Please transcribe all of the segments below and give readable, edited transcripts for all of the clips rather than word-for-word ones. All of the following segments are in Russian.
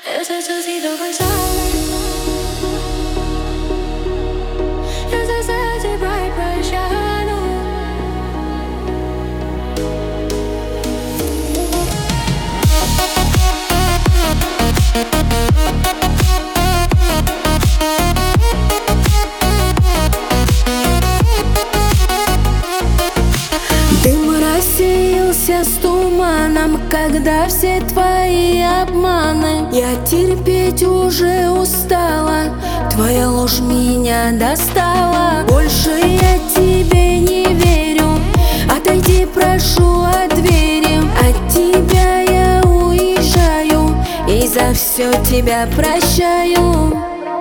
Дым рассеялся с туманом, когда все твои обманы я терпеть уже устала, твоя ложь меня достала. Больше я тебе не верю, отойди, прошу, от двери. От тебя я уезжаю и за все тебя прощаю.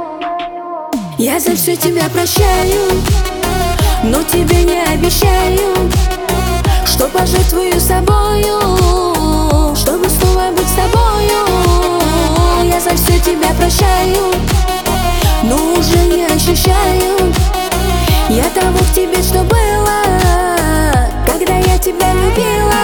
Я за все тебя прощаю, но тебе не обещаю, что пожертвую собою, чтобы снова быть с тобою. Я за все тебя прощаю, но уже не ощущаю я того к тебе, что было, когда я тебя любила.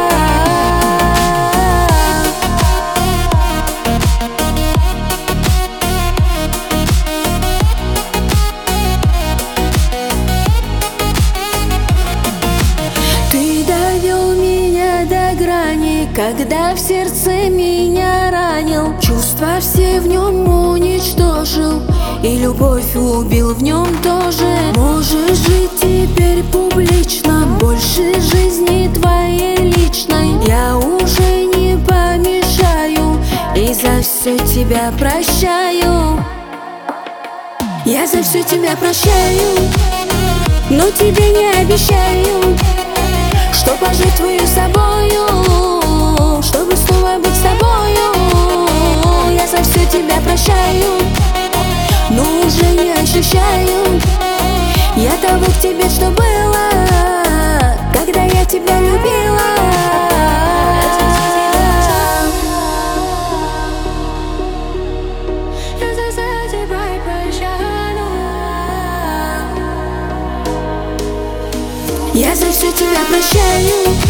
Когда в сердце меня ранил, чувства все в нем уничтожил, и любовь убил в нем тоже. Можешь жить теперь публично, больше жизни твоей личной я уже не помешаю, и за все тебя прощаю. Я за все тебя прощаю, но тебе не обещаю, что пожертвую собою, чтобы снова быть с тобою. Я за все тебя прощаю, но уже не ощущаю я того к тебе, что было, когда я тебя любила. Я за все тебя прощаю,